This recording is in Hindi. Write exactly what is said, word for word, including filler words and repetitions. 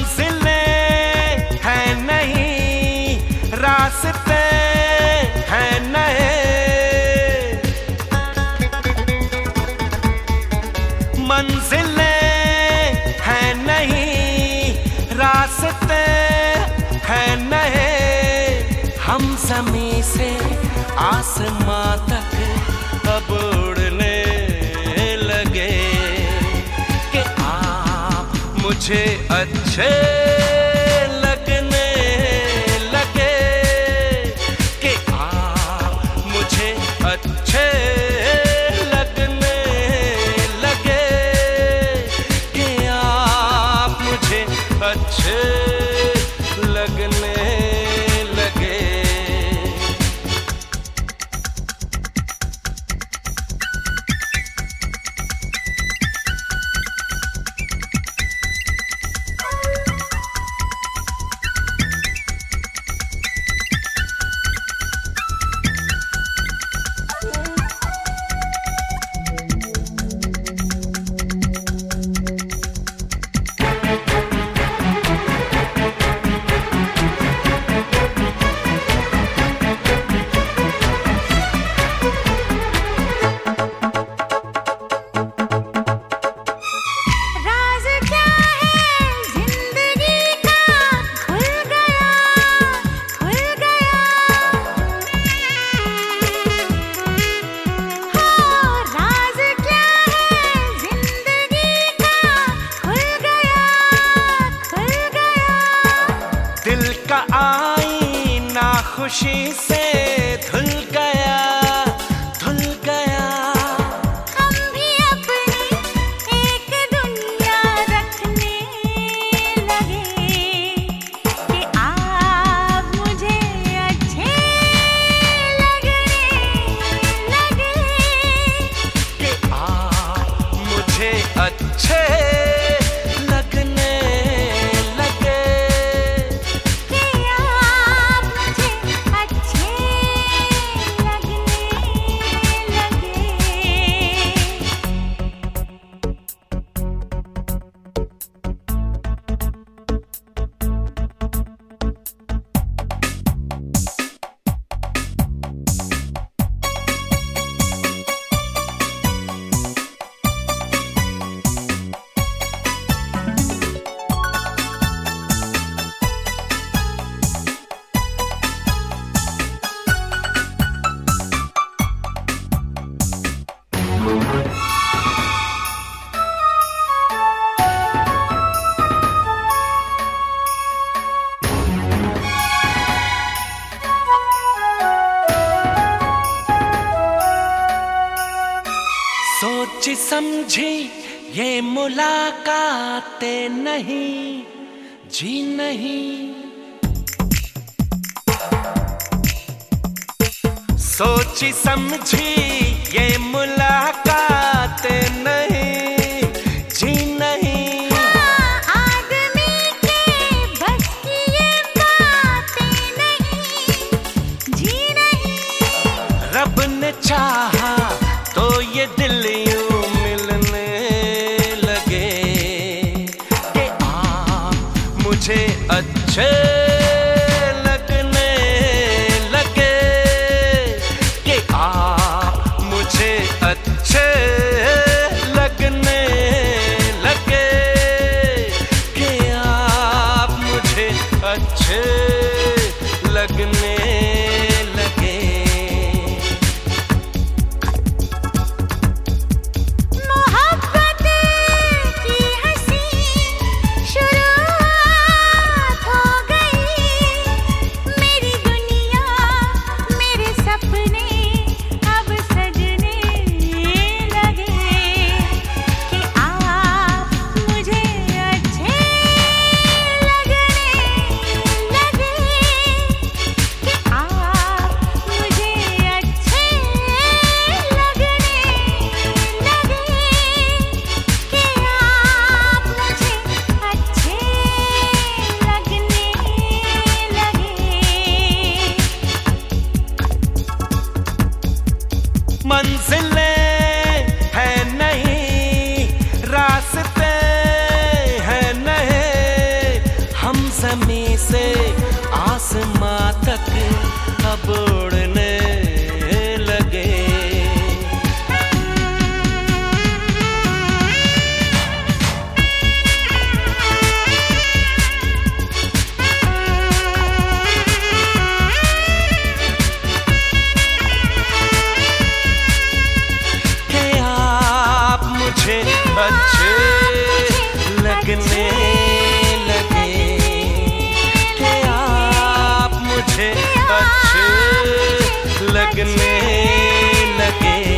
मंजिलें हैं नहीं, रास्ते हैं नए, मंजिलें हैं नहीं, रास्ते हैं नए। हम ज़मीं से आसमां तक अब उड़ने लगे कि आप मुझे अच्छे लगने लगे, कि आप मुझे अच्छे लगने लगे, कि आप मुझे अच्छे लगने लगे। आईना खुशी से धुल गया, धुल गया। हम भी अपनी एक दुनिया रखने लगे कि आप मुझे अच्छे लगने लगे, कि आप मुझे अच्छे लगने लगे, सोची समझी ये मुलाकातें नहीं, जी नहीं। सोची समझी ये मुलाकातें नहीं, जी नहीं। आदमी के बस की ये बातें नहीं, जी नहीं। रब ने चाहा तो ये दिल यूं मिलने लगे कि आप मुझे अच्छे लगने लगे, कि आप मुझे अच्छे लगने लगे, कि आप मुझे अच्छे लगने लगे। लगे जमीन से आसमां तक अब उड़ने लगे। कि आप मुझे अच्छे लगने लगे, कि आप मुझे अच्छे लगने लगे।